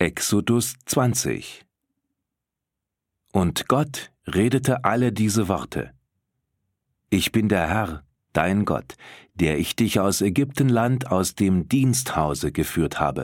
Exodus 20. Und Gott redete alle diese Worte: Ich bin der Herr, dein Gott, der ich dich aus Ägyptenland, aus dem Diensthause geführt habe.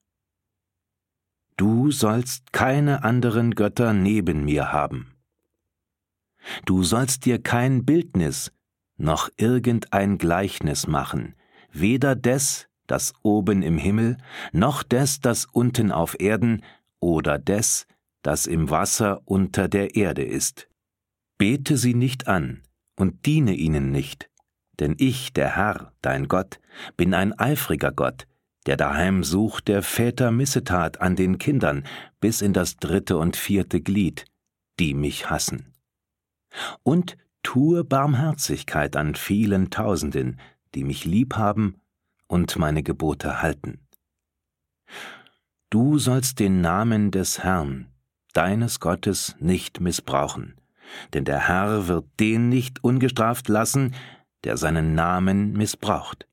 Du sollst keine anderen Götter neben mir haben. Du sollst dir kein Bildnis noch irgendein Gleichnis machen, weder des, das oben im Himmel, noch des, das unten auf Erden, oder des, das im Wasser unter der Erde ist. Bete sie nicht an und diene ihnen nicht, denn ich, der Herr, dein Gott, bin ein eifriger Gott, der daheim sucht der Väter Missetat an den Kindern bis in das 3. und 4. Glied, die mich hassen. Und tue Barmherzigkeit an vielen Tausenden, die mich lieb haben und meine Gebote halten. Du sollst den Namen des Herrn, deines Gottes, nicht missbrauchen, denn der Herr wird den nicht ungestraft lassen, der seinen Namen missbraucht.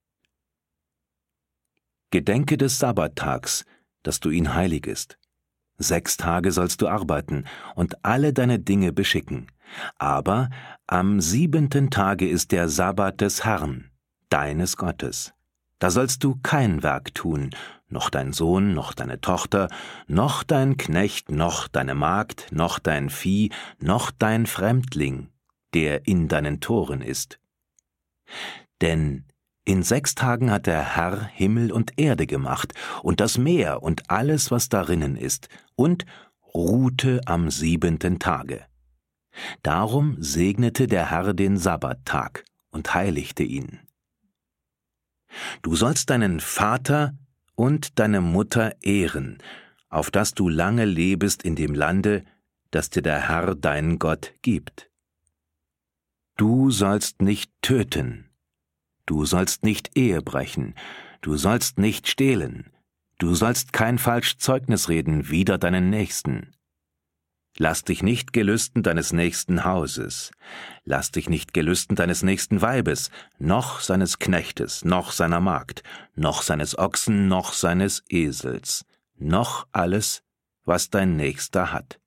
Gedenke des Sabbattags, dass du ihn heiligest. 6 Tage sollst du arbeiten und alle deine Dinge beschicken. Aber am 7. Tage ist der Sabbat des Herrn, deines Gottes. Da sollst du kein Werk tun, noch dein Sohn, noch deine Tochter, noch dein Knecht, noch deine Magd, noch dein Vieh, noch dein Fremdling, der in deinen Toren ist. Denn in 6 Tagen hat der Herr Himmel und Erde gemacht und das Meer und alles, was darinnen ist, und ruhte am 7. Tage. Darum segnete der Herr den Sabbattag und heiligte ihn. Du sollst deinen Vater und deine Mutter ehren, auf dass du lange lebest in dem Lande, das dir der Herr dein Gott gibt. Du sollst nicht töten, du sollst nicht Ehe brechen, du sollst nicht stehlen, du sollst kein falsch Zeugnis reden wider deinen Nächsten. Lass dich nicht gelüsten deines nächsten Hauses, lass dich nicht gelüsten deines nächsten Weibes, noch seines Knechtes, noch seiner Magd, noch seines Ochsen, noch seines Esels, noch alles, was dein Nächster hat.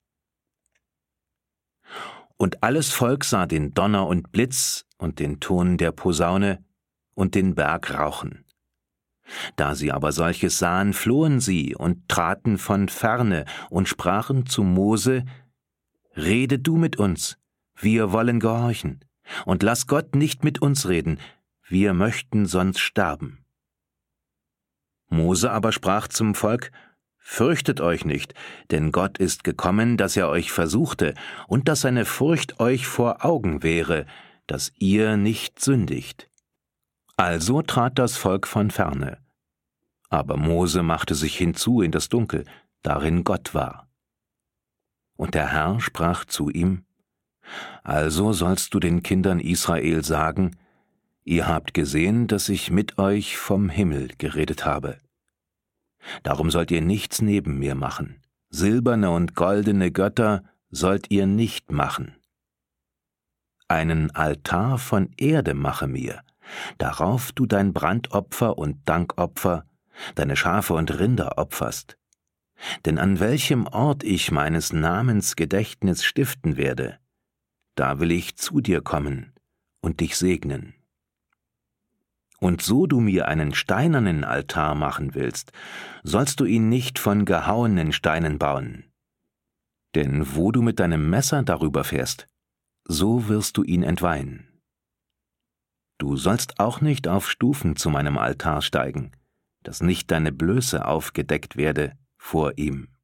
Und alles Volk sah den Donner und Blitz und den Ton der Posaune und den Berg rauchen. Da sie aber solches sahen, flohen sie und traten von ferne und sprachen zu Mose: Rede du mit uns, wir wollen gehorchen, und lass Gott nicht mit uns reden, wir möchten sonst sterben. Mose aber sprach zum Volk: Fürchtet euch nicht, denn Gott ist gekommen, dass er euch versuchte, und dass seine Furcht euch vor Augen wäre, dass ihr nicht sündigt. Also trat das Volk von ferne. Aber Mose machte sich hinzu in das Dunkel, darin Gott war. Und der Herr sprach zu ihm: Also sollst du den Kindern Israel sagen: Ihr habt gesehen, dass ich mit euch vom Himmel geredet habe. Darum sollt ihr nichts neben mir machen. Silberne und goldene Götter sollt ihr nicht machen. Einen Altar von Erde mache mir, darauf du dein Brandopfer und Dankopfer, deine Schafe und Rinder opferst. Denn an welchem Ort ich meines Namens Gedächtnis stiften werde, da will ich zu dir kommen und dich segnen. Und so du mir einen steinernen Altar machen willst, sollst du ihn nicht von gehauenen Steinen bauen. Denn wo du mit deinem Messer darüber fährst, so wirst du ihn entweihen. Du sollst auch nicht auf Stufen zu meinem Altar steigen, dass nicht deine Blöße aufgedeckt werde vor ihm.